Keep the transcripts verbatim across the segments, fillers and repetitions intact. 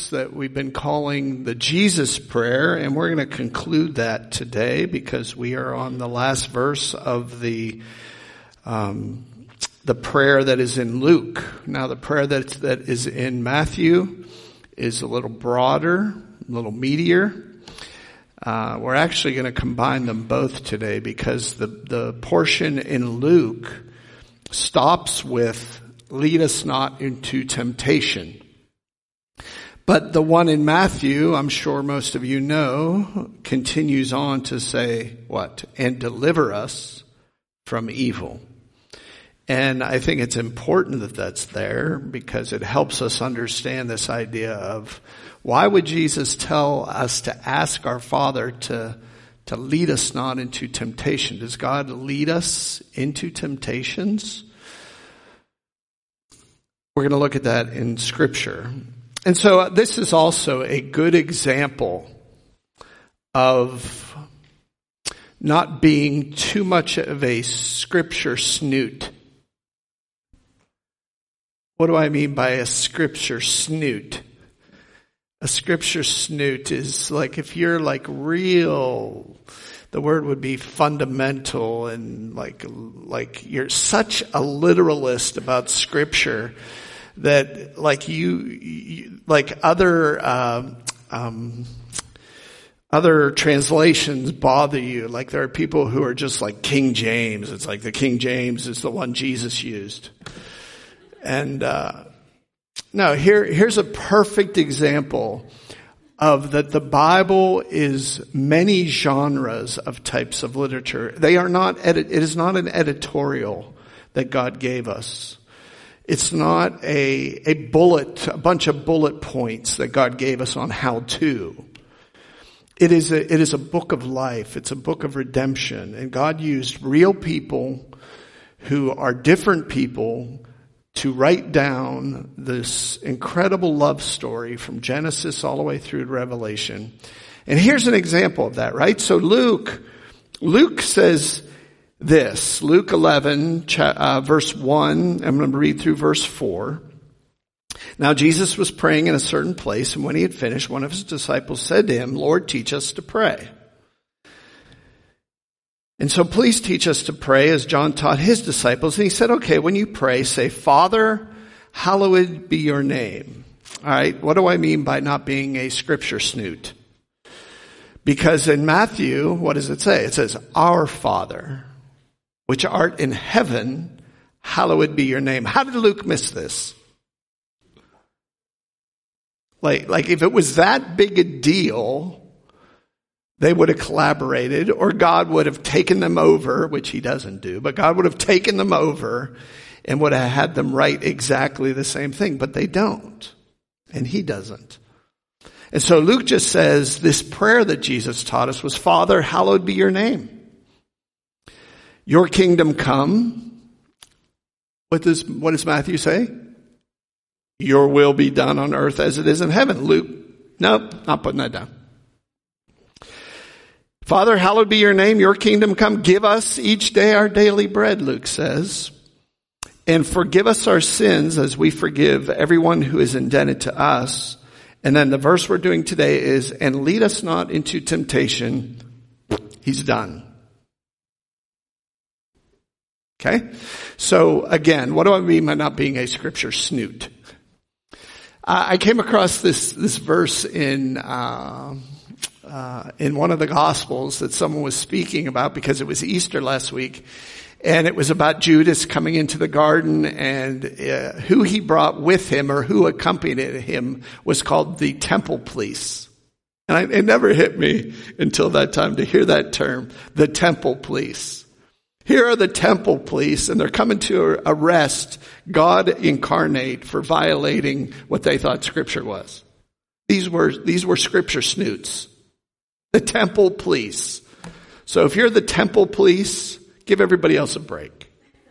verse that we've been calling the Jesus Prayer, and we're going to conclude that today because we are on the last verse of the um, the prayer that is in Luke. Now, the prayer that that is in Matthew is a little broader, a little meatier. Uh, we're actually going to combine them both today because the the portion in Luke stops with "Lead us not into temptation." But the one in Matthew, I'm sure most of you know, continues on to say what? And deliver us from evil. And I think it's important that that's there because it helps us understand this idea of why would Jesus tell us to ask our Father to, to lead us not into temptation? Does God lead us into temptations? We're going to look at that in Scripture. And so uh, this is also a good example of not being too much of a Scripture snoot. What do I mean by a Scripture snoot? A Scripture snoot is like if you're like real, the word would be fundamental and like, like you're such a literalist about Scripture that like you, you like other, uh, um, other translations bother you. Like there are people who are just like King James. It's like the King James is the one Jesus used. And, uh, no, here, here's a perfect example of that the Bible is many genres of types of literature. They are not, edit, it is not an editorial that God gave us. It's not a, a bullet, a bunch of bullet points that God gave us on how to. It is a, it is a book of life. It's a book of redemption. And God used real people who are different people to write down this incredible love story from Genesis all the way through to Revelation. And here's an example of that, right? So Luke, Luke says this, Luke eleven, uh, verse one, I'm going to read through verse four. Now Jesus was praying in a certain place, and when he had finished, one of his disciples said to him, "Lord, teach us to pray." And so please teach us to pray as John taught his disciples. And he said, okay, when you pray, say, "Father, hallowed be your name." All right, what do I mean by not being a Scripture snoot? Because in Matthew, what does it say? It says, "Our Father, which art in heaven, hallowed be your name." How did Luke miss this? Like, like if it was that big a deal, they would have collaborated, or God would have taken them over, which he doesn't do, but God would have taken them over and would have had them write exactly the same thing, but they don't. And he doesn't. And so Luke just says this prayer that Jesus taught us was, "Father, hallowed be your name. Your kingdom come." What does, what does Matthew say? "Your will be done on earth as it is in heaven." Luke, nope, not putting that down. "Father, hallowed be your name. Your kingdom come. Give us each day our daily bread," Luke says. "And forgive us our sins as we forgive everyone who is indebted to us." And then the verse we're doing today is, "And lead us not into temptation." He's done. Okay? So again, what do I mean by not being a Scripture snoot? Uh, I came across this, this verse in, uh, uh, in one of the Gospels that someone was speaking about because it was Easter last week. And it was about Judas coming into the garden, and uh, who he brought with him or who accompanied him was called the temple police. And I, it never hit me until that time to hear that term, the temple police. Here are the temple police, and they're coming to arrest God incarnate for violating what they thought Scripture was. These were, these were Scripture snoots. The temple police. So if you're the temple police, give everybody else a break.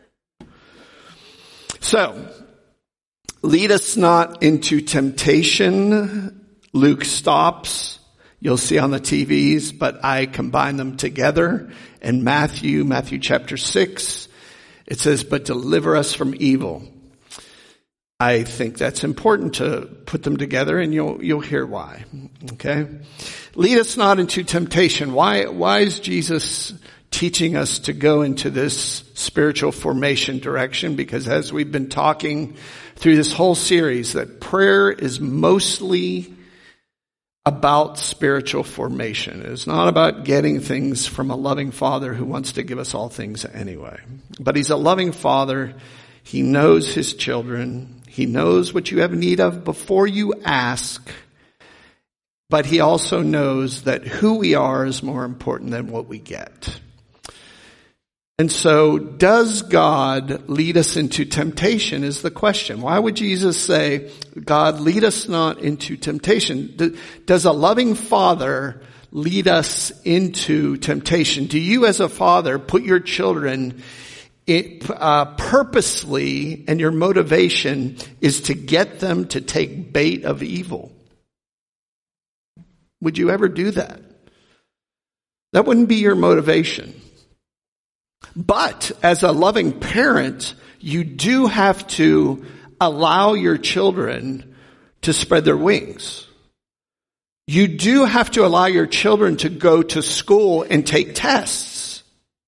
So, lead us not into temptation. Luke stops. You'll see on the T Vs, but I combine them together. And Matthew, Matthew chapter six, it says, "But deliver us from evil." I think that's important to put them together, and you'll you'll hear why. Okay? Lead us not into temptation. Why why is Jesus teaching us to go into this spiritual formation direction? Because as we've been talking through this whole series, that prayer is mostly about spiritual formation. It's not about getting things from a loving Father who wants to give us all things anyway. But He's a loving Father. He knows His children. He knows what you have need of before you ask. But He also knows that who we are is more important than what we get. And so, does God lead us into temptation is the question. Why would Jesus say, God, lead us not into temptation? Does a loving Father lead us into temptation? Do you as a father put your children It, uh, purposely, and your motivation is to get them to take bait of evil? Would you ever do that? That wouldn't be your motivation. But as a loving parent, you do have to allow your children to spread their wings. You do have to allow your children to go to school and take tests.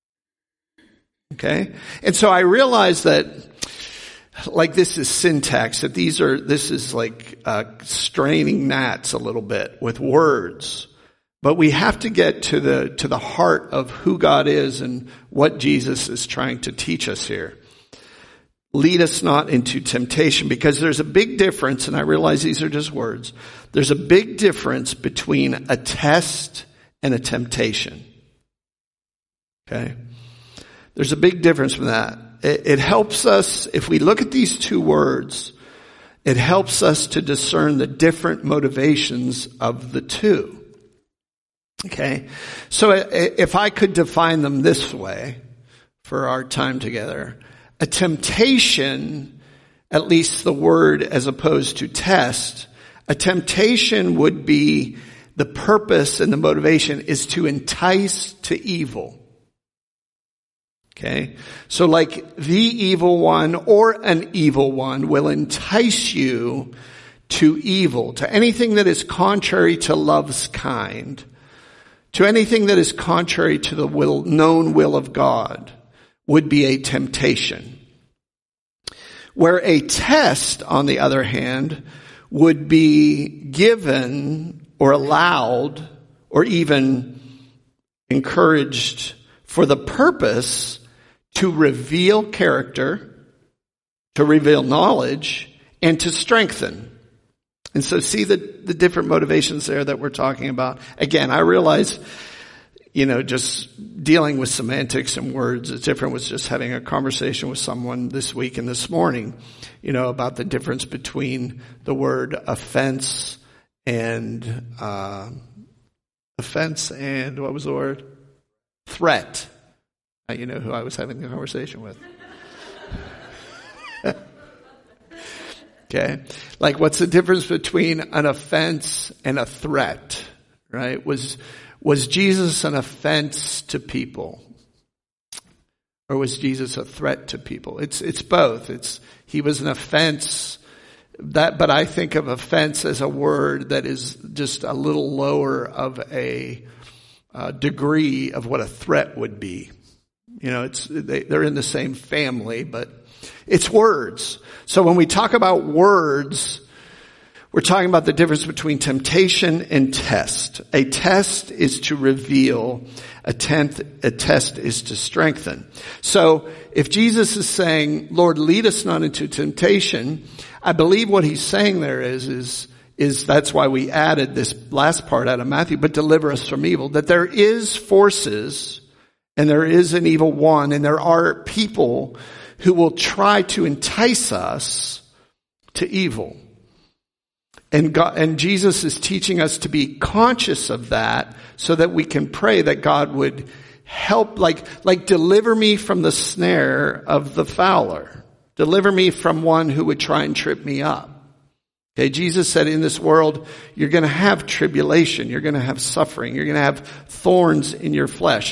Okay? And so I realize that, like, this is syntax, that these are, this is like, uh, straining gnats a little bit with words. But we have to get to the, to the heart of who God is and what Jesus is trying to teach us here. Lead us not into temptation, because there's a big difference, and I realize these are just words. There's a big difference between a test and a temptation. Okay? There's a big difference from that. It, it helps us, if we look at these two words, it helps us to discern the different motivations of the two. Okay? So if I could define them this way for our time together, a temptation, at least the word as opposed to test, a temptation would be the purpose and the motivation is to entice to evil. Okay? So like the evil one or an evil one will entice you to evil, to anything that is contrary to love's kind, to anything that is contrary to the will, known will of God would be a temptation. Where a test, on the other hand, would be given or allowed or even encouraged for the purpose to reveal character, to reveal knowledge, and to strengthen. And so see the, the different motivations there that we're talking about. Again, I realize, you know, just dealing with semantics and words is different with just having a conversation with someone this week and this morning, you know, about the difference between the word offense and, uh, offense and, what was the word? Threat. You know who I was having the conversation with. Okay. Like, what's the difference between an offense and a threat? Right? Was, was Jesus an offense to people? Or was Jesus a threat to people? It's, it's both. It's, he was an offense. That, but I think of offense as a word that is just a little lower of a, uh, degree of what a threat would be. You know, it's, they, they're in the same family, but it's words. So when we talk about words, we're talking about the difference between temptation and test. A test is to reveal. A, tenth, a test is to strengthen. So if Jesus is saying, Lord, lead us not into temptation, I believe what he's saying there is, is, is that's why we added this last part out of Matthew, but deliver us from evil. That there is forces and there is an evil one, and there are people who will try to entice us to evil. And God, and Jesus is teaching us to be conscious of that so that we can pray that God would help, like, like deliver me from the snare of the fowler. Deliver me from one who would try and trip me up. Okay, Jesus said in this world, you're going to have tribulation. You're going to have suffering. You're going to have thorns in your flesh.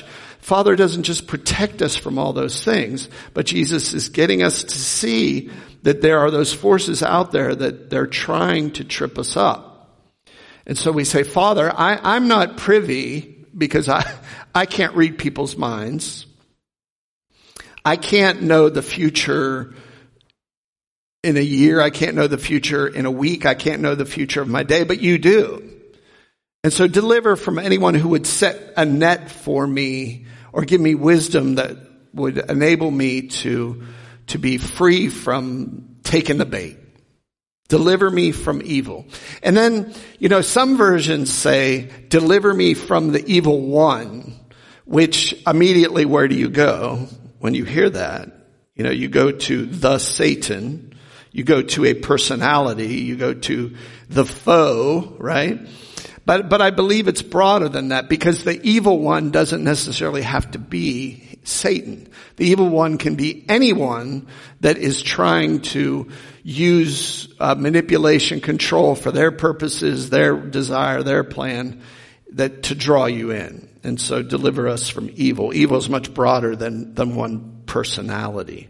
Father doesn't just protect us from all those things, but Jesus is getting us to see that there are those forces out there that they're trying to trip us up. And so we say, Father, I, I'm not privy because I, I can't read people's minds. I can't know the future in a year. I can't know the future in a week. I can't know the future of my day, but you do. And so deliver from anyone who would set a net for me or give me wisdom that would enable me to, to be free from taking the bait. Deliver me from evil. And then, you know, some versions say, deliver me from the evil one, which immediately where do you go when you hear that? You know, you go to the Satan, you go to a personality, you go to the foe, right? But, but I believe it's broader than that because the evil one doesn't necessarily have to be Satan. The evil one can be anyone that is trying to use uh, manipulation, control for their purposes, their desire, their plan, that to draw you in. And so deliver us from evil. Evil is much broader than, than one personality.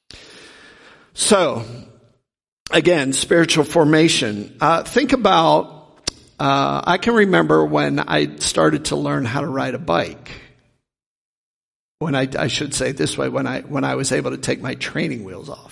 So, again, spiritual formation. Uh, think about Uh, I can remember when I started to learn how to ride a bike. When I, I should say it this way, when I, when I was able to take my training wheels off.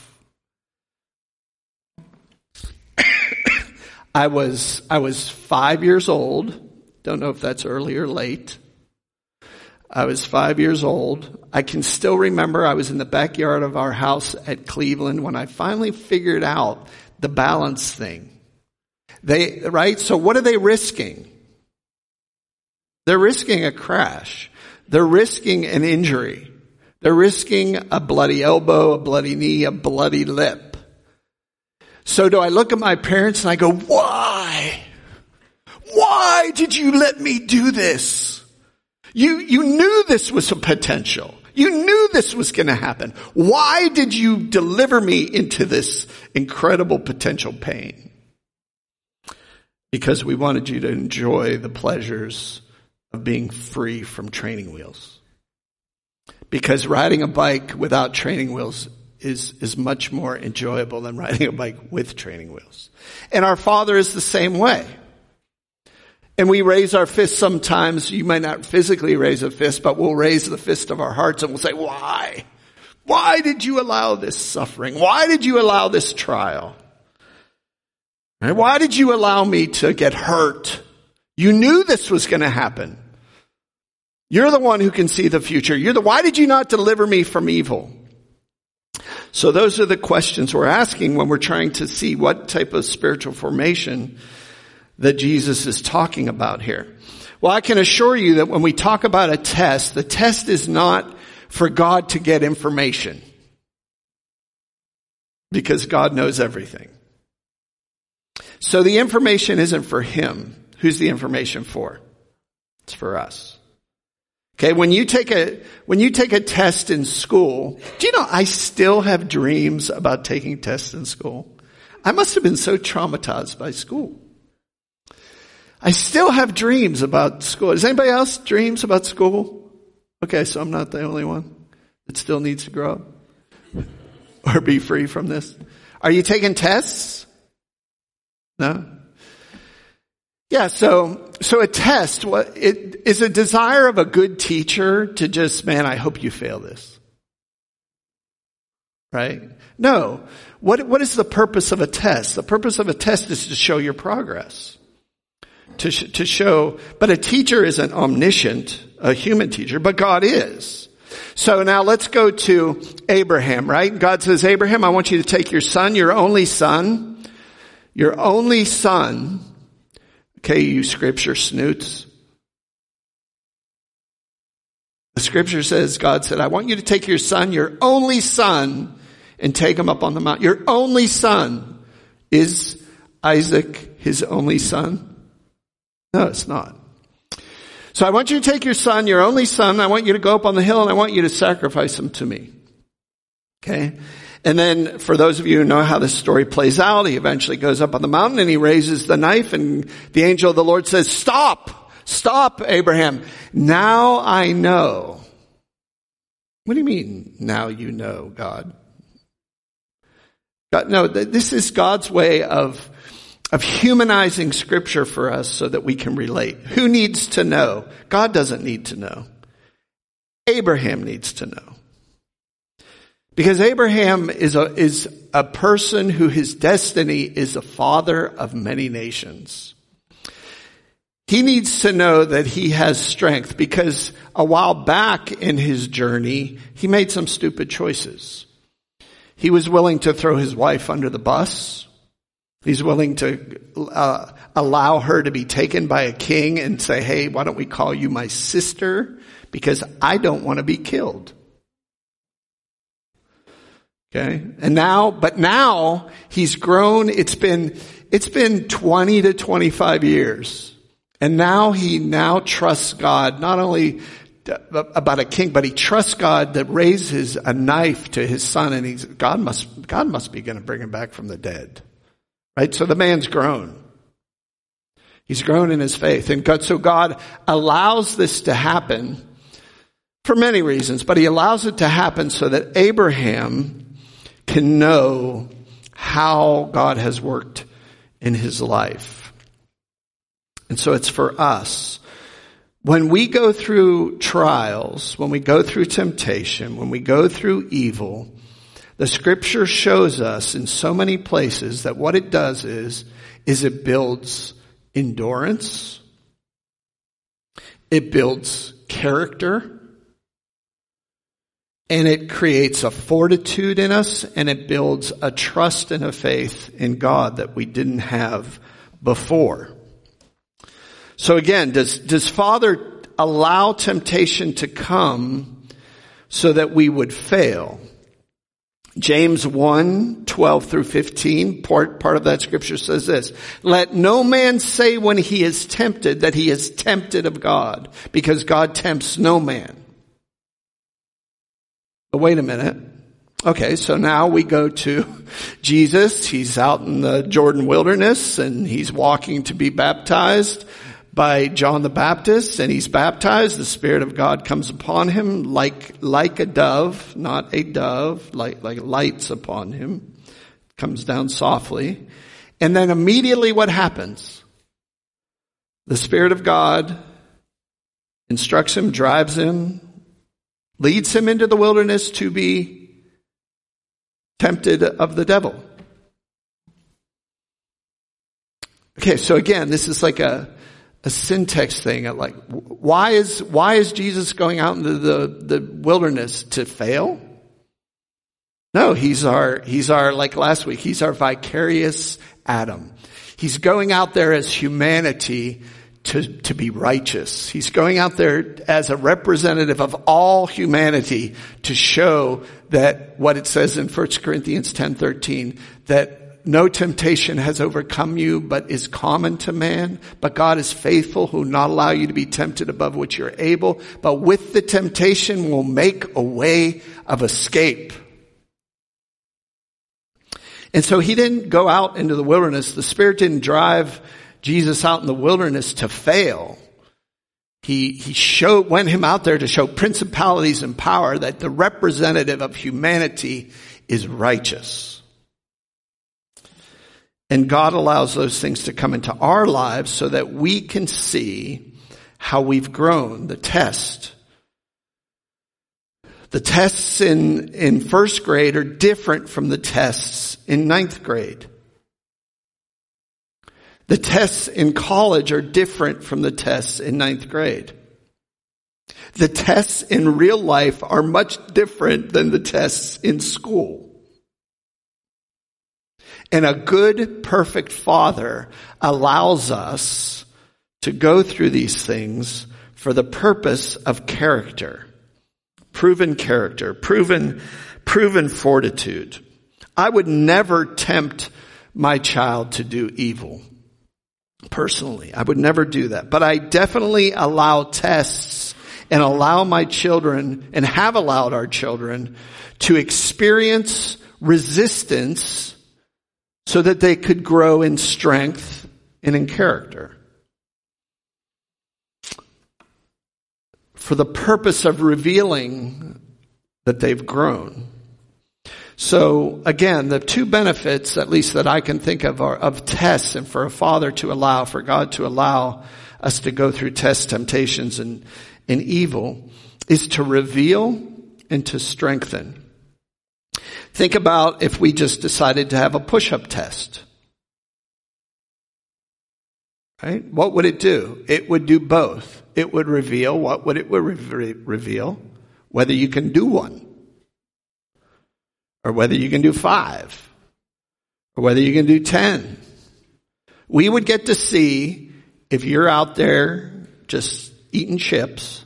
I was, I was five years old. Don't know if that's early or late. I was five years old. I can still remember I was in the backyard of our house at Cleveland when I finally figured out the balance thing. They, right? So what are they risking? They're risking a crash. They're risking an injury. They're risking a bloody elbow, a bloody knee, a bloody lip. So do I look at my parents and I go, why? Why did you let me do this? You, you knew this was a potential. You knew this was going to happen. Why did you deliver me into this incredible potential pain? Because we wanted you to enjoy the pleasures of being free from training wheels. Because riding a bike without training wheels is, is much more enjoyable than riding a bike with training wheels. And our Father is the same way. And we raise our fists sometimes. You might not physically raise a fist, but we'll raise the fist of our hearts and we'll say, why? Why did you allow this suffering? Why did you allow this trial? And why did you allow me to get hurt? You knew this was going to happen. You're the one who can see the future. You're the, why did you not deliver me from evil? So those are the questions we're asking when we're trying to see what type of spiritual formation that Jesus is talking about here. Well, I can assure you that when we talk about a test, the test is not for God to get information. Because God knows everything. So the information isn't for him. Who's the information for? It's for us. Okay, when you take a, when you take a test in school, do you know I still have dreams about taking tests in school? I must have been so traumatized by school. I still have dreams about school. Does anybody else dreams about school? Okay, so I'm not the only one that still needs to grow up or be free from this. Are you taking tests? No? Yeah, so, so a test, what, it is a desire of a good teacher to just, man, I hope you fail this. Right? No. What, what is the purpose of a test? The purpose of a test is to show your progress. To, sh- to show, but a teacher isn't omniscient, a human teacher, but God is. So now let's go to Abraham, right? God says, Abraham, I want you to take your son, your only son, your only son. Okay, you scripture snoots. The scripture says, God said, I want you to take your son, your only son, and take him up on the mountain. Your only son. Is Isaac his only son? No, it's not. So I want you to take your son, your only son. I want you to go up on the hill and I want you to sacrifice him to me. Okay. And then for those of you who know how this story plays out, he eventually goes up on the mountain and he raises the knife and the angel of the Lord says, stop, stop, Abraham. Now I know What do you mean, now you know, God? God, no, this is God's way of, of humanizing Scripture for us so that we can relate. Who needs to know? God doesn't need to know. Abraham needs to know. Because Abraham is a, is a person who his destiny is a father of many nations. He needs to know that he has strength because a while back in his journey, he made some stupid choices. He was willing to throw his wife under the bus. He's willing to uh, allow her to be taken by a king and say, hey, why don't we call you my sister? Because I don't want to be killed. Okay. And now, but now he's grown. It's been, it's been twenty to twenty-five years. And now he now trusts God, not only about a king, but he trusts God that raises a knife to his son, and he's, God must, God must be going to bring him back from the dead. Right? So the man's grown. He's grown in his faith. And God, so God allows this to happen for many reasons, but he allows it to happen so that Abraham can know how God has worked in his life. And so it's for us. When we go through trials, when we go through temptation, when we go through evil, the Scripture shows us in so many places that what it does is, is it builds endurance. It builds character. And it creates a fortitude in us, and it builds a trust and a faith in God that we didn't have before. So again, does, does Father allow temptation to come so that we would fail? James one, twelve through fifteen, part, part of that scripture says this: let no man say when he is tempted that he is tempted of God, because God tempts no man. But wait a minute. Okay, so now we go to Jesus. He's out in the Jordan wilderness and he's walking to be baptized by John the Baptist, and he's baptized. The Spirit of God comes upon him like, like a dove, not a dove, like, like lights upon him. Comes down softly. And then immediately what happens? The Spirit of God instructs him, drives him, leads him into the wilderness to be tempted of the devil. Okay, so again, this is like a a syntax thing. Like, why is, why is Jesus going out into the, the wilderness? To fail? No, he's our, he's our, like last week, he's our vicarious Adam. He's going out there as humanity to, to be righteous. He's going out there as a representative of all humanity to show that what it says in First Corinthians ten thirteen, that no temptation has overcome you, but is common to man. But God is faithful, who will not allow you to be tempted above which you're able, but with the temptation will make a way of escape. And so he didn't go out into the wilderness. The Spirit didn't drive Jesus out in the wilderness to fail. He, he showed, went him out there to show principalities and power that the representative of humanity is righteous. And God allows those things to come into our lives so that we can see how we've grown. The test. The tests in, in first grade are different from the tests in ninth grade. The tests in college are different from the tests in ninth grade. The tests in real life are much different than the tests in school. And a good, perfect Father allows us to go through these things for the purpose of character. Proven character, proven, proven fortitude. I would never tempt my child to do evil. Personally, I would never do that. But I definitely allow tests and allow my children, and have allowed our children, to experience resistance so that they could grow in strength and in character. For the purpose of revealing that they've grown. So again, the two benefits, at least that I can think of, are of tests, and for a father to allow, for God to allow us to go through tests, temptations, and, and evil, is to reveal and to strengthen. Think about if we just decided to have a push-up test. Right? What would it do? It would do both. It would reveal, what would it re- reveal? Whether you can do one. Or whether you can do five. Or whether you can do ten. We would get to see if you're out there just eating chips,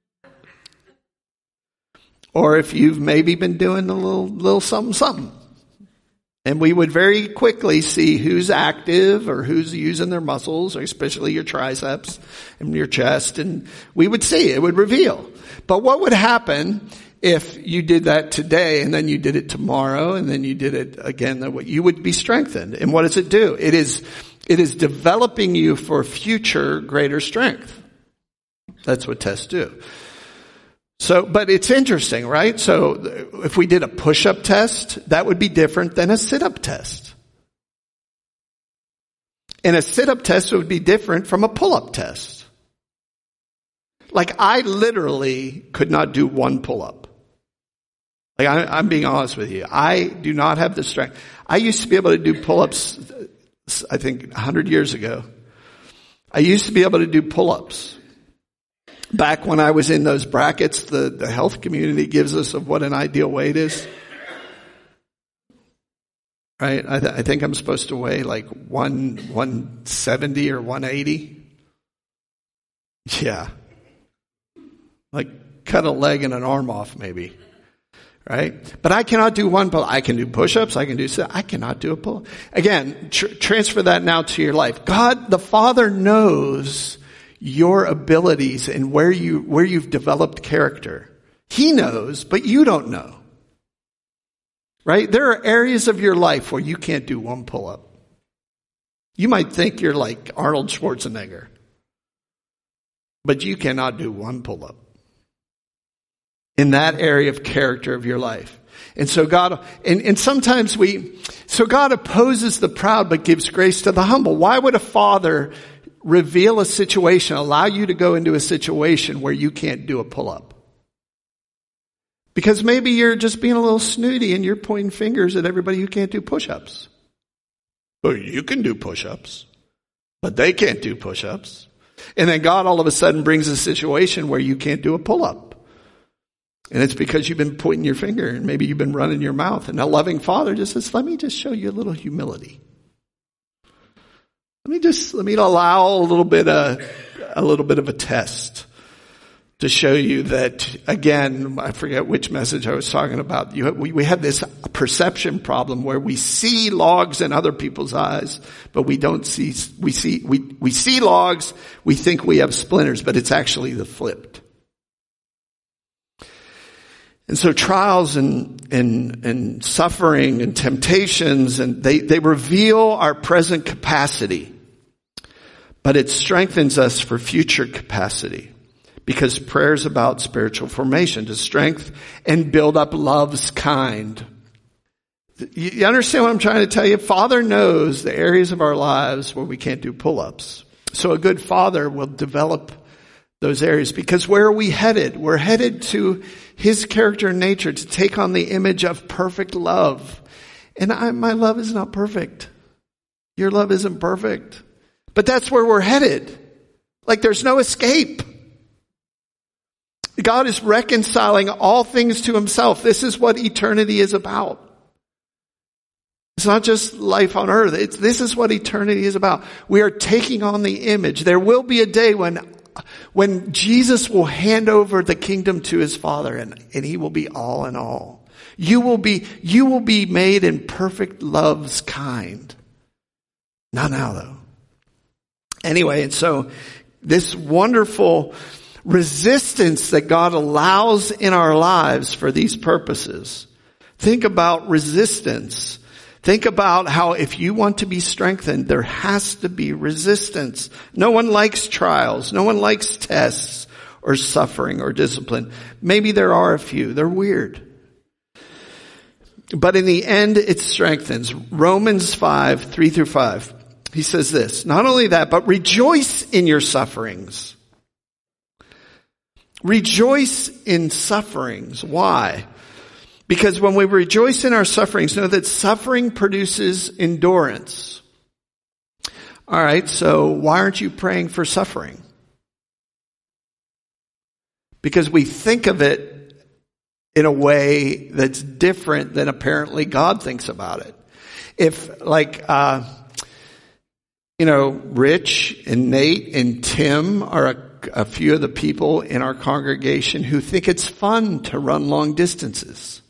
or if you've maybe been doing a little, little something, something. And we would very quickly see who's active or who's using their muscles, or especially your triceps and your chest. And we would see, it would reveal. But what would happen if you did that today and then you did it tomorrow and then you did it again? You would be strengthened. And what does it do? It is, it is developing you for future greater strength. That's what tests do. So, but it's interesting, right? So if we did a push-up test, that would be different than a sit-up test. And a sit-up test would be different from a pull-up test. Like, I literally could not do one pull-up. Like, I, I'm being honest with you. I do not have the strength. I used to be able to do pull-ups, I think, a hundred years ago. I used to be able to do pull-ups. Back when I was in those brackets the, the health community gives us of what an ideal weight is. Right? I, th- I think I'm supposed to weigh like one, one seventy or one eighty. Yeah. Like cut a leg and an arm off maybe. Right? But I cannot do one pull. I can do push-ups. I can do, I cannot do a pull. Again, tr- transfer that now to your life. God, the Father, knows your abilities and where you, where you've developed character. He knows, but you don't know. Right? There are areas of your life where you can't do one pull-up. You might think you're like Arnold Schwarzenegger, but you cannot do one pull-up in that area of character of your life. And so God, and, and sometimes we, so God opposes the proud but gives grace to the humble. Why would a father reveal a situation, allow you to go into a situation where you can't do a pull-up? Because maybe you're just being a little snooty and you're pointing fingers at everybody who can't do push-ups. Well, you can do push-ups, but they can't do push-ups. And then God all of a sudden brings a situation where you can't do a pull-up. And it's because you've been pointing your finger and maybe you've been running your mouth. And a loving Father just says, let me just show you a little humility. Let me just, let me allow a little bit of, a little bit of a test to show you that, again, I forget which message I was talking about. You, we, we have this perception problem where we see logs in other people's eyes, but we don't see, we see, we, we see logs, we think we have splinters, but it's actually the flipped. And so trials and, and, and suffering and temptations, and they, they reveal our present capacity, but it strengthens us for future capacity. Because prayer is about spiritual formation, to strengthen and build up love's kind. You understand what I'm trying to tell you? Father knows the areas of our lives where we can't do pull-ups. So a good father will develop those areas. Because where are we headed? We're headed to His character and nature, to take on the image of perfect love. And I, my love is not perfect. Your love isn't perfect. But that's where we're headed. Like there's no escape. God is reconciling all things to Himself. This is what eternity is about. It's not just life on earth. It's, this is what eternity is about. We are taking on the image. There will be a day when, when Jesus will hand over the kingdom to His Father, and, and He will be all in all. You will be, you will be made in perfect love's kind. Not now though. Anyway, and so this wonderful resistance that God allows in our lives for these purposes. Think about resistance. Think about how if you want to be strengthened, there has to be resistance. No one likes trials. No one likes tests or suffering or discipline. Maybe there are a few. They're weird. but in the end it strengthens. Romans five, three through five. He says this, not only that, but rejoice in your sufferings. Rejoice in sufferings. Why? Because when we rejoice in our sufferings, know that suffering produces endurance. All right, so why aren't you praying for suffering? Because we think of it in a way that's different than apparently God thinks about it. If, like, uh, you know, Rich and Nate and Tim are a, a few of the people in our congregation who think it's fun to run long distances.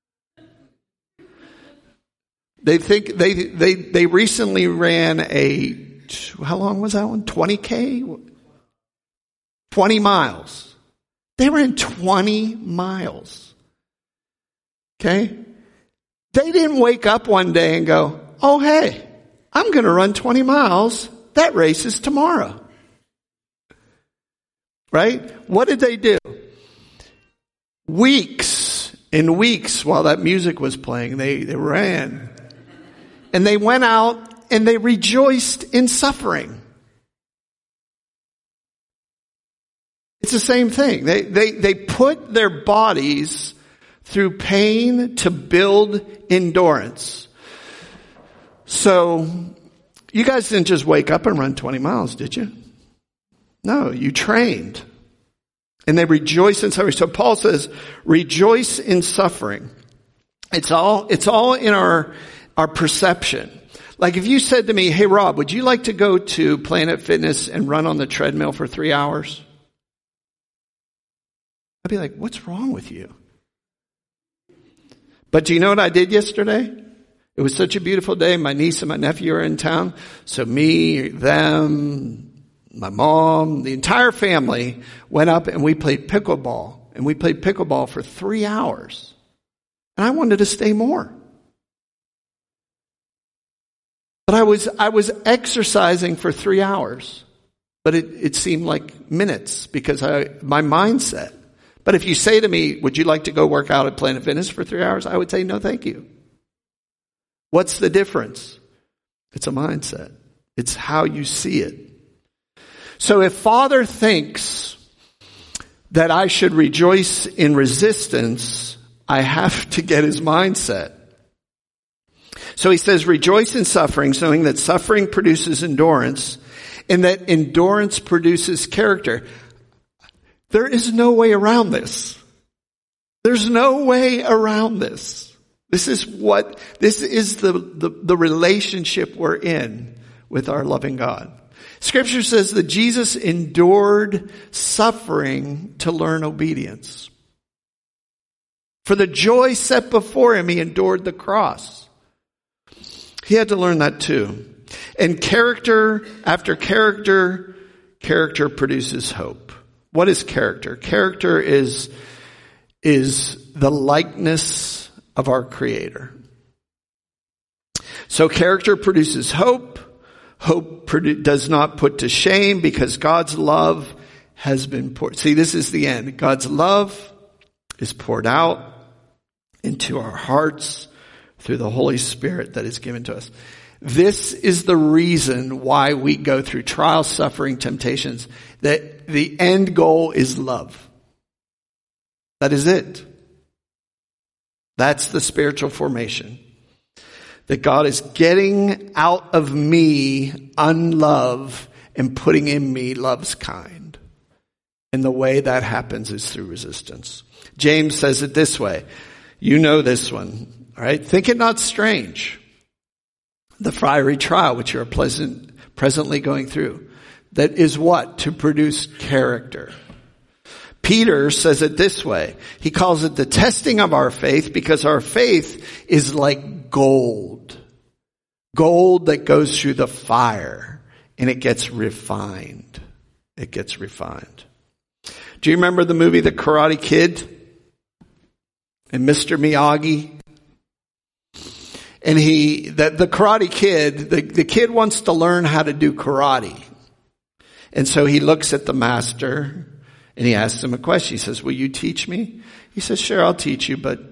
They think they they they recently ran a, how long was that one? twenty K? twenty miles. They ran twenty miles. Okay? They didn't wake up one day and go, oh, hey, I'm going to run twenty miles. That race is tomorrow. Right? What did they do? Weeks and weeks while that music was playing, they, they ran. And they went out and they rejoiced in suffering. It's the same thing. They, they, they put their bodies through pain to build endurance. So, you guys didn't just wake up and run twenty miles, did you? No, you trained. And they rejoice in suffering. So Paul says, rejoice in suffering. It's all, it's all in our, our perception. Like if you said to me, hey Rob, would you like to go to Planet Fitness and run on the treadmill for three hours? I'd be like, what's wrong with you? But do you know what I did yesterday? It was such a beautiful day. My niece and my nephew are in town. So me, them, my mom, the entire family went up and we played pickleball. And we played pickleball for three hours. And I wanted to stay more. But I was, I was exercising for three hours. But it, it seemed like minutes because I, my mindset. But if you say to me, would you like to go work out at Planet Fitness for three hours? I would say, no, thank you. What's the difference? It's a mindset. It's how you see it. So if Father thinks that I should rejoice in resistance, I have to get his mindset. So he says, rejoice in sufferings, knowing that suffering produces endurance, and that endurance produces character. There is no way around this. There's no way around this. This is what, this is the, the, the relationship we're in with our loving God. Scripture says that Jesus endured suffering to learn obedience. For the joy set before him, he endured the cross. He had to learn that too. And character after character, character produces hope. What is character? Character is, is the likeness of our Creator. So character produces hope. Hope produ- does not put to shame because God's love has been poured. See, this is the end. God's love is poured out into our hearts through the Holy Spirit that is given to us. This is the reason why we go through trials, suffering, temptations. That the end goal is love. That is it. That's the spiritual formation. That God is getting out of me unlove and putting in me love's kind. And the way that happens is through resistance. James says it this way. You know this one, all right? Think it not strange. The fiery trial which you are pleasant, presently going through. That is what? To produce character. Peter says it this way. He calls it the testing of our faith because our faith is like gold. Gold that goes through the fire and it gets refined. It gets refined. Do you remember the movie The Karate Kid? And Mister Miyagi? And he, the, the Karate Kid, the, the kid wants to learn how to do karate. And so he looks at the master and he asks him a question. He says, will you teach me? He says, sure, I'll teach you, but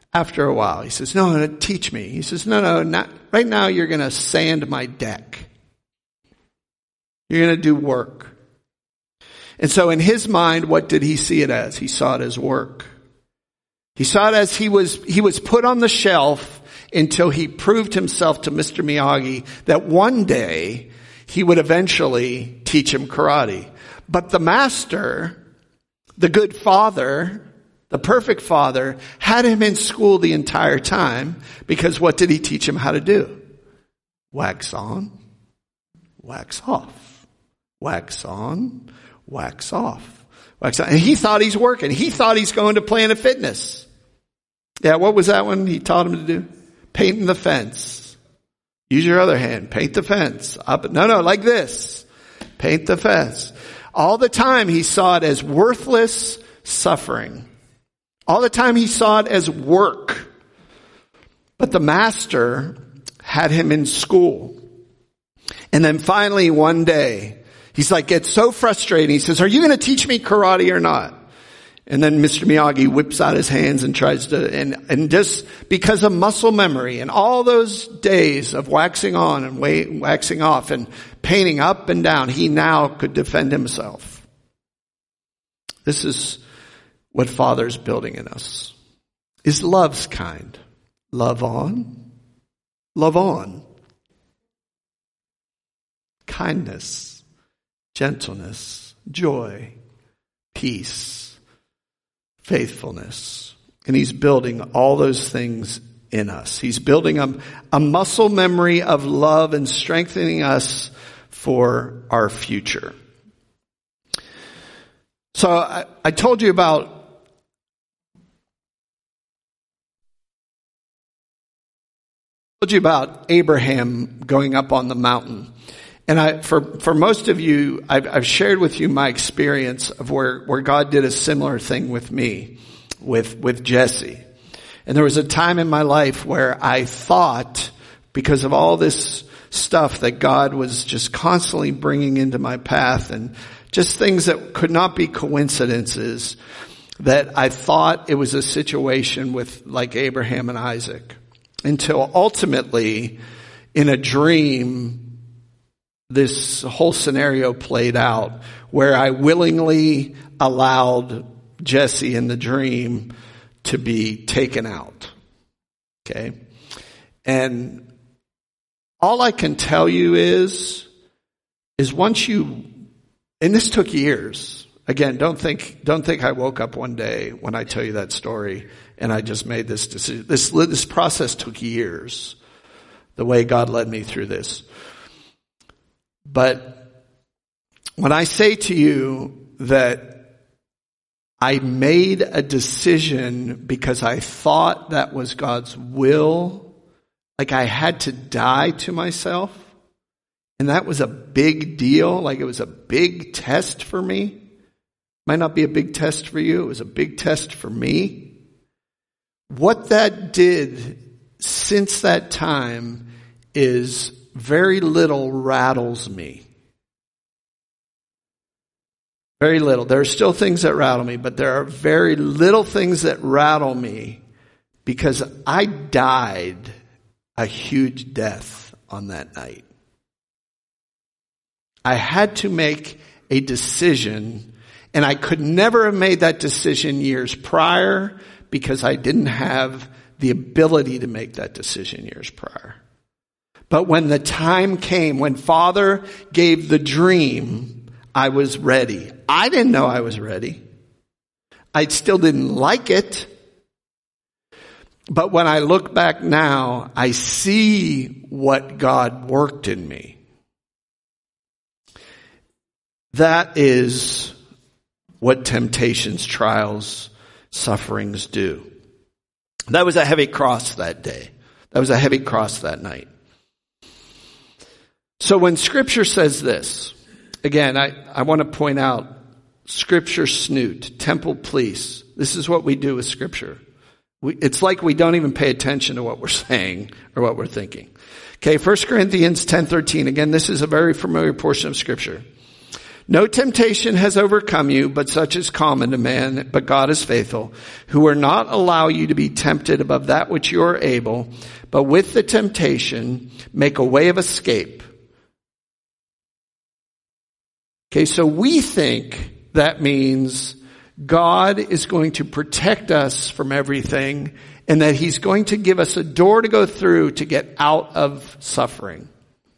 after a while. He says, no, no, teach me. He says, no, no, not right now. You're going to sand my deck. You're going to do work. And so in his mind, what did he see it as? He saw it as work. He saw it as he was, he was put on the shelf until he proved himself to Mister Miyagi that one day he would eventually teach him karate. But the master, the good father, the perfect father, had him in school the entire time, because what did he teach him how to do? Wax on, wax off. Wax on, wax off. Wax on. And he thought he's working. He thought he's going to Planet Fitness. Yeah, what was that one he taught him to do? Painting the fence. Use your other hand. Paint the fence. Up. No, no, like this. Paint the fence. All the time he saw it as worthless suffering. All the time he saw it as work. But the master had him in school. And then finally one day, he's like, gets so frustrated. He says, are you going to teach me karate or not? And then Mister Miyagi whips out his hands and tries to, and, and just because of muscle memory and all those days of waxing on and waxing off and painting up and down, he now could defend himself. This is what Father's building in us. Is love's kind. Love on. Love on. Kindness. Gentleness. Joy. Peace. Faithfulness. And he's building all those things in us. He's building a, a muscle memory of love and strengthening us for our future. So I, I told you about I told you about Abraham going up on the mountain. And I, for, for most of you, I've, I've shared with you my experience of where, where God did a similar thing with me, with, with Jesse. And there was a time in my life where I thought, because of all this stuff that God was just constantly bringing into my path and just things that could not be coincidences, that I thought it was a situation with like Abraham and Isaac. Until ultimately, in a dream, this whole scenario played out where I willingly allowed Jesse in the dream to be taken out. Okay. And all I can tell you is, is once you, and this took years. Again, don't think, don't think I woke up one day when I tell you that story and I just made this decision. This, this process took years. The way God led me through this. But when I say to you that I made a decision because I thought that was God's will, like I had to die to myself, and that was a big deal, like it was a big test for me. Might not be a big test for you, it was a big test for me. What that did since that time is very little rattles me. Very little. There are still things that rattle me, but there are very little things that rattle me because I died a huge death on that night. I had to make a decision, and I could never have made that decision years prior because I didn't have the ability to make that decision years prior. But when the time came, when Father gave the dream, I was ready. I didn't know I was ready. I still didn't like it. But when I look back now, I see what God worked in me. That is what temptations, trials, sufferings do. That was a heavy cross that day. That was a heavy cross that night. So when Scripture says this, again, I, I want to point out Scripture snoot, temple police. This is what we do with Scripture. We, it's like we don't even pay attention to what we're saying or what we're thinking. Okay, First Corinthians ten thirteen. Again, this is a very familiar portion of Scripture. No temptation has overcome you, but such is common to man, but God is faithful, who will not allow you to be tempted above that which you are able, but with the temptation make a way of escape. Okay, so we think that means God is going to protect us from everything and that he's going to give us a door to go through to get out of suffering.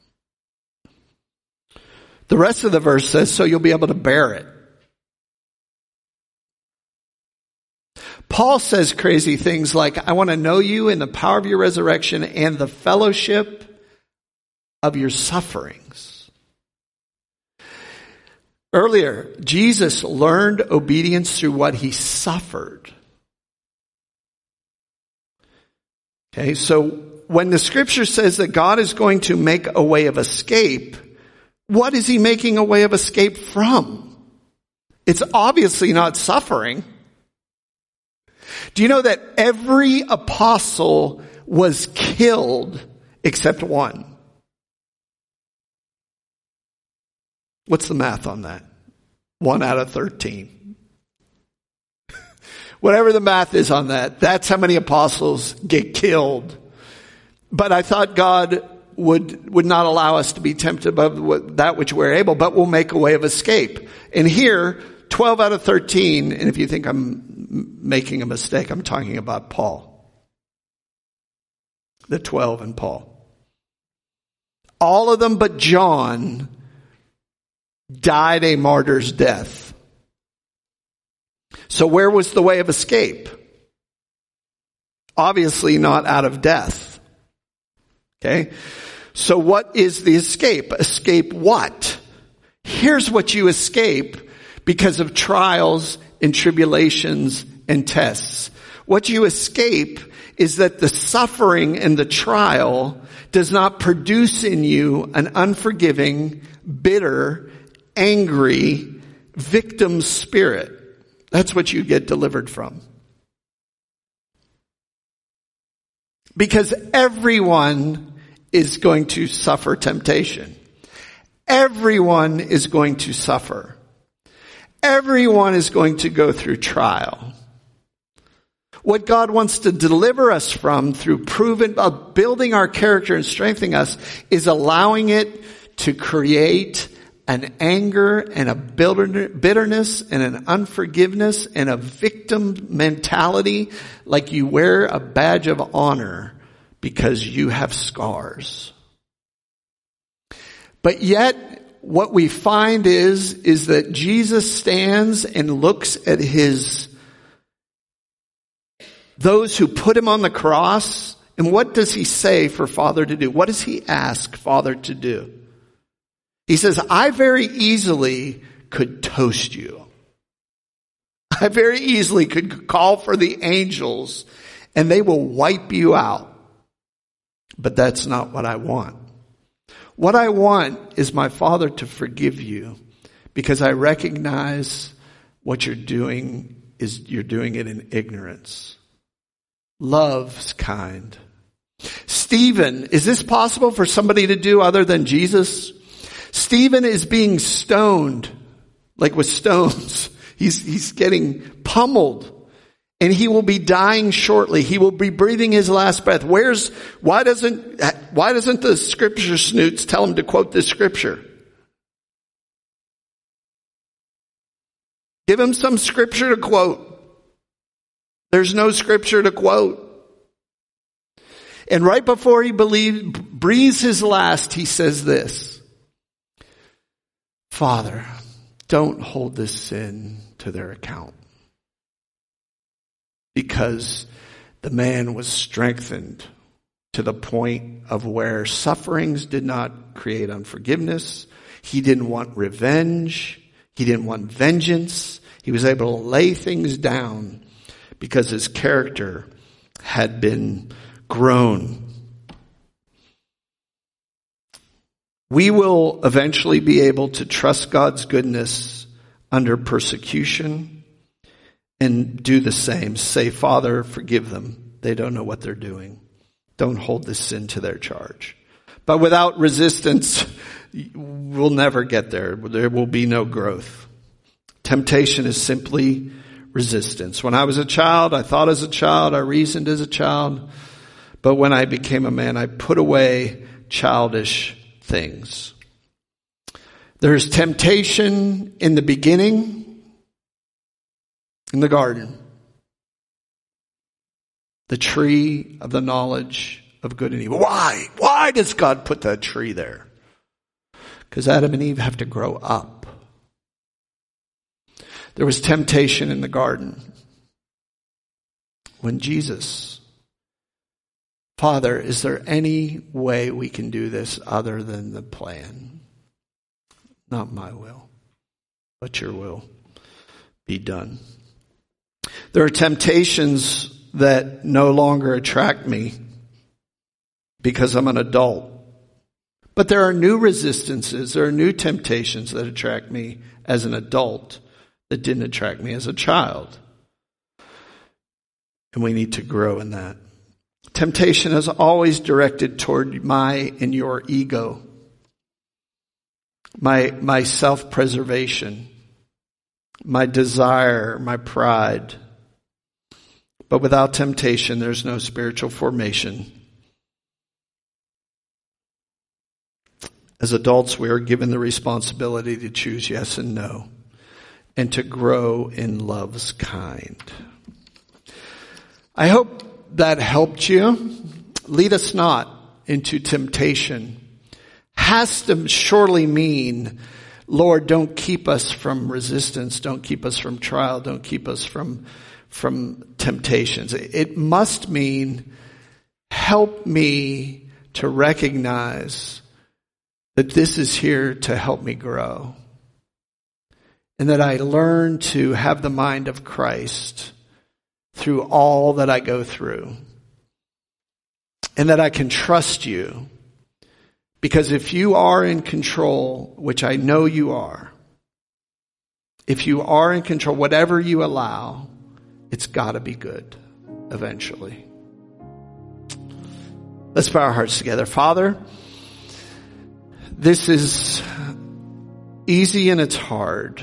The rest of the verse says, so you'll be able to bear it. Paul says crazy things like, I want to know you in the power of your resurrection and the fellowship of your sufferings. Earlier, Jesus learned obedience through what he suffered. Okay, so when the scripture says that God is going to make a way of escape, what is he making a way of escape from? It's obviously not suffering. Do you know that every apostle was killed except one? What's the math on that? One out of thirteen. Whatever the math is on that, that's how many apostles get killed. But I thought God would would not allow us to be tempted above that which we're able, but will make a way of escape. And here, twelve out of thirteen, and if you think I'm making a mistake, I'm talking about Paul. The twelve and Paul. All of them but John died a martyr's death. So where was the way of escape? Obviously not out of death. Okay? So what is the escape? Escape what? Here's what you escape because of trials and tribulations and tests. What you escape is that the suffering and the trial does not produce in you an unforgiving, bitter, angry, victim spirit. That's what you get delivered from. Because everyone is going to suffer temptation. Everyone is going to suffer. Everyone is going to go through trial. What God wants to deliver us from through proven, uh, building our character and strengthening us is allowing it to create an anger and a bitterness and an unforgiveness and a victim mentality, like you wear a badge of honor because you have scars. But yet, what we find is, is that Jesus stands and looks at his, those who put him on the cross, and what does he say for Father to do? What does he ask Father to do? He says, I very easily could toast you. I very easily could call for the angels and they will wipe you out. But that's not what I want. What I want is my Father to forgive you because I recognize what you're doing is you're doing it in ignorance. Love's kind. Stephen, is this possible for somebody to do other than Jesus? Stephen is being stoned, like with stones. He's, he's getting pummeled and he will be dying shortly. He will be breathing his last breath. Where's, why doesn't, why doesn't the scripture snoots tell him to quote this scripture? Give him some scripture to quote. There's no scripture to quote. And right before he believe, breathes his last, he says this. Father, don't hold this sin to their account. Because the man was strengthened to the point of where sufferings did not create unforgiveness. He didn't want revenge. He didn't want vengeance. He was able to lay things down because his character had been grown. We will eventually be able to trust God's goodness under persecution and do the same. Say, Father, forgive them. They don't know what they're doing. Don't hold this sin to their charge. But without resistance, we'll never get there. There will be no growth. Temptation is simply resistance. When I was a child, I thought as a child, I reasoned as a child. But when I became a man, I put away childish things. There's temptation in the beginning, in the garden. The tree of the knowledge of good and evil. Why? Why does God put that tree there? Because Adam and Eve have to grow up. There was temptation in the garden. When Jesus, Father, is there any way we can do this other than the plan? Not my will, but your will be done. There are temptations that no longer attract me because I'm an adult. But there are new resistances, there are new temptations that attract me as an adult that didn't attract me as a child. And we need to grow in that. Temptation is always directed toward my and your ego, my, my self-preservation, my desire, my pride. But without temptation, there's no spiritual formation. As adults, we are given the responsibility to choose yes and no, and to grow in love's kind. I hope that helped you. Lead us not into temptation has to surely mean, Lord, don't keep us from resistance, don't keep us from trial, don't keep us from from temptations. It must mean, help me to recognize that this is here to help me grow. And that I learn to have the mind of Christ through all that I go through. And that I can trust you. Because if you are in control, which I know you are, if you are in control, whatever you allow, it's got to be good eventually. Let's bow our hearts together. Father, this is easy and it's hard.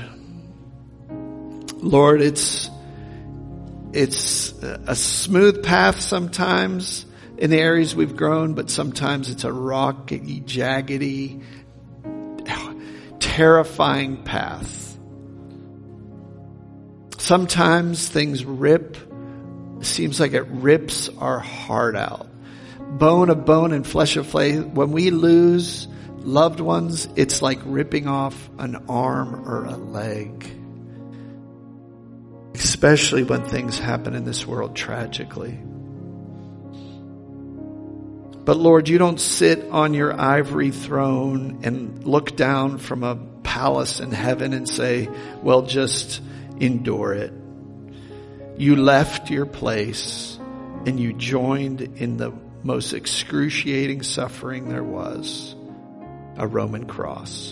Lord, it's it's a smooth path sometimes in the areas we've grown, but sometimes it's a rocky, jaggedy, terrifying path. Sometimes things rip. It seems like it rips our heart out. Bone of bone and flesh of flesh. When we lose loved ones, it's like ripping off an arm or a leg. Especially when things happen in this world tragically. But Lord, you don't sit on your ivory throne and look down from a palace in heaven and say, well, just endure it. You left your place and you joined in the most excruciating suffering there was, a Roman cross.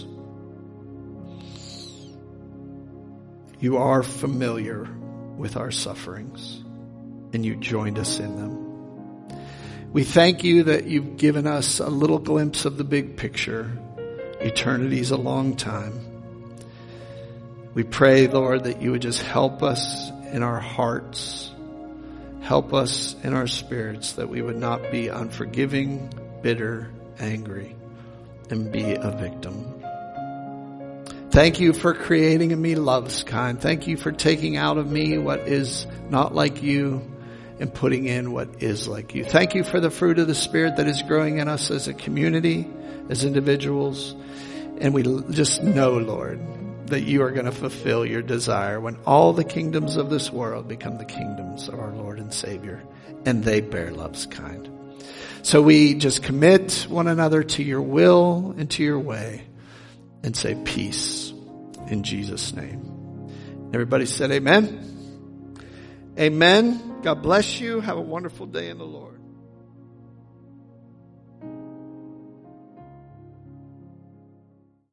You are familiar with our sufferings and you joined us in them. We thank you that you've given us a little glimpse of the big picture. Eternity's a long time. We pray, Lord, that you would just help us in our hearts, help us in our spirits, that we would not be unforgiving, bitter, angry, and be a victim. Thank you for creating in me love's kind. Thank you for taking out of me what is not like you and putting in what is like you. Thank you for the fruit of the Spirit that is growing in us as a community, as individuals. And we just know, Lord, that you are going to fulfill your desire when all the kingdoms of this world become the kingdoms of our Lord and Savior, and they bear love's kind. So we just commit one another to your will and to your way and say peace in Jesus' name. Everybody said amen. Amen. God bless you. Have a wonderful day in the Lord.